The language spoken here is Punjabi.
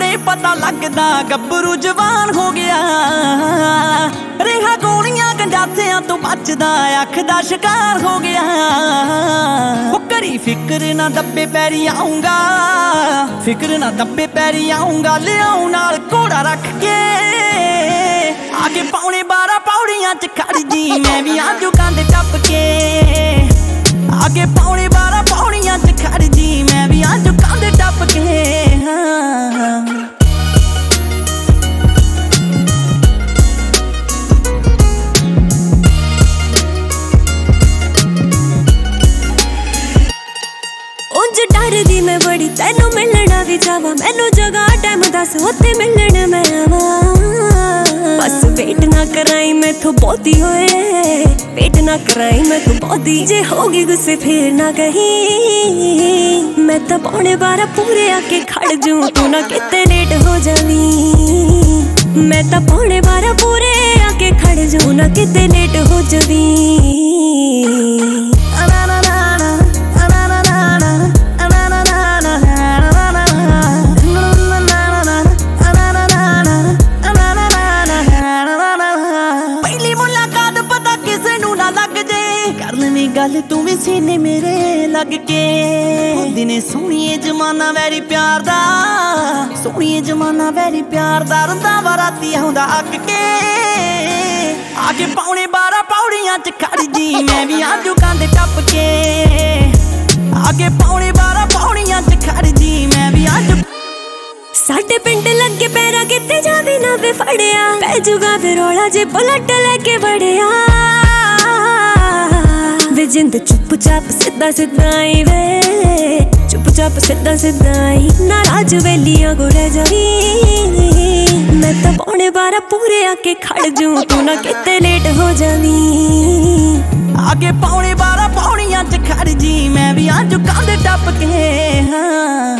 ਵੇ ਪਤਾ ਲੱਗਦਾ ਗੱਭਰੂ ਜਵਾਨ ਹੋ ਗਿਆ। ਰਿਹਾ ਗੋਲੀਆਂ ਗੰਡਾਸਿਆਂ ਤੋਂ ਬਚਦਾ ਅੱਖ ਦਾ ਸ਼ਿਕਾਰ ਹੋ ਗਿਆ। ਉਹ ਕਰੀ ਫਿਕਰ ਨਾ ਦੱਬੇ ਪੈਰੀ ਆਉਂਗਾ, ਫਿਕਰ ਨਾ ਦੱਬੇ ਪੈਰੀ ਆਉਂਗਾ, ਲਿਆਉ ਨਾਲ ਘੋੜਾ ਰੱਖ ਕੇ। ਆਗੇ ਪੌਣੇ 12 ਪੌੜੀਆਂ ਚ ਖੜ ਜੀ ਮੈਂ ਵੀ ਆਜੂ ਕੰਧ ਟੱਪ ਕੇ। ਆਗੇ ਪੌਣੇ 12 ਪੌੜੀਆਂ ਚ ਖੜ ਜੀ ਮੈਂ ਵੀ ਆਜੂ ਕੰਧ ਟੱਪ ਕੇ। ਉਂਝ ਡਰਦੀ ਮੈਂ ਬੜੀ ਤੈਨੂੰ ਮਿਲਣਾ ਵੀ ਜਾਵਾਂ, ਮੈਨੂੰ ਜਗ੍ਹਾ ਟਾਈਮ ਦੱਸ ਉੱਥੇ ਮਿਲਣ ਮੈਂ ਆਵਾਂ। ਬਸ ਵੇਟ ਨਾ ਕਰਾਈ ਮੈਥੋਂ ਬਹੁਤੀ ਹੋਏ, ਵੇਟ ਨਾ ਕਰਾਈ ਮੈਥੋਂ ਬਹੁਤੀ। ਜੇ ਹੋਗੀ ਗੁੱਸੇ ਫੇਰ ਨਾ ਕਹੀਂ, ਮੈਂ ਤਾਂ ਪੌਣੇ 12 ਪੂਰੇ ਆ ਕੇ ਖੜ ਜੂ, ਤੂੰ ਨਾ ਕਿਤੇ ਲੇਟ ਹੋ ਜਾਵੀਂ। ਮੈਂ ਤਾਂ ਪੌਣੇ 12 ਪੂਰੇ ਆ ਕੇ ਖੜ ਜੂ, ਨਾ ਕਿਤੇ ਲੇਟ ਹੋ ਜਾਵੀਂ। ਗੱਲ ਤੂੰ ਵੀ ਸੀਨੇ ਮੇਰੇ ਲੱਗ ਕੇ। ਦਿਨੇ ਸੋਹਣੀਏ ਜਮਾਨਾ ਵੈਰੀ ਪਿਆਰ ਦਾ, ਸੋਹਣੀਏ ਜਮਾਨਾ ਵੈਰੀ ਪਿਆਰ ਦਾ। ਰੰਦਾ ਵਾ ਰਾਤੀ ਆਉਂਦਾ ਅੱਕ ਕੇ। ਆਗੇ ਪੌਣੇ 12 ਪੌੜੀਆਂ ਚ ਖੜ ਜੀ ਮੈਂ ਵੀ ਆਜੂ ਕੰਧ ਟੱਪ ਕੇ। ਆਗੇ ਪੌਣੇ 12 ਪੌੜੀਆਂ ਚ ਖੜ ਜੀ ਮੈਂ ਵੀ ਆਜੂ। ਸਾਡੇ ਪਿੰਡ ਲੱਗੇ ਪੈਰਾ ਕਿਤੇ ਜਾਵੇ ਨਾ ਵੇ ਫੜਿਆ, ਪੈ ਜੂਗਾ ਫਿਰ ਰੌਲਾ ਜੇ ਬੁਲਟ ਲੈ ਕੇ ਵੜਿਆ। ਵੇ ਜਿੰਦ ਚੁੱਪ ਚਾਪ ਸਿੱਧਾ ਸਿੱਧਾ ਆਈ ਵੇ, ਚੁੱਪ ਚਾਪ ਸਿੱਧਾ ਸਿੱਧਾ ਆਈ। ਨਾਰਾਜ਼ ਵੇਲੀਆਂ ਗੋੜੇ ਜਾਵੀਂ, ਮੈਂ ਤਾਂ ਪੌਣੇ 12 ਪੂਰੇ ਆ ਕੇ ਖੜ ਜੂ, ਤੂੰ ਨਾ ਕਿਤੇ ਲੇਟ ਹੋ ਜਾਵੀਂ। ਆਗੇ ਪੌਣੇ 12 ਪੌੜੀਆਂ ਚ ਖੜ ਜੀ ਮੈਂ ਵੀ ਆਜੂ ਕੰਧ ਟੱਪ ਕੇ।